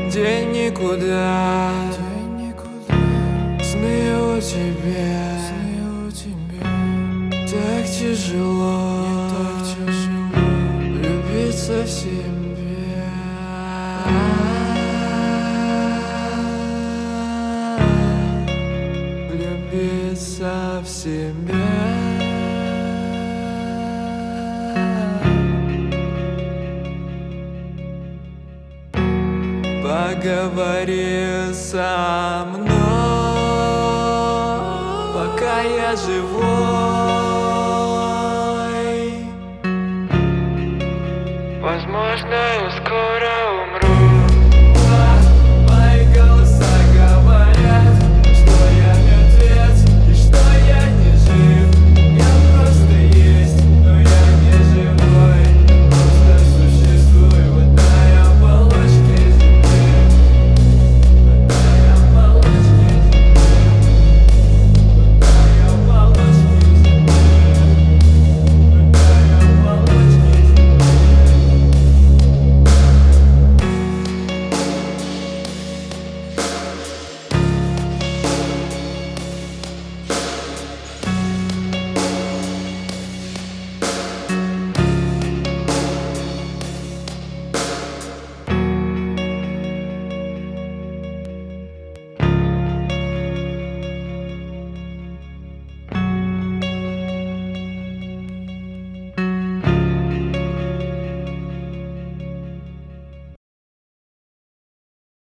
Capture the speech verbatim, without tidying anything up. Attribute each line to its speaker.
Speaker 1: День никуда, сны о тебе, так тяжело, влюбиться в себя, влюбиться в себя. Поговори со мной, пока я живой. Возможно,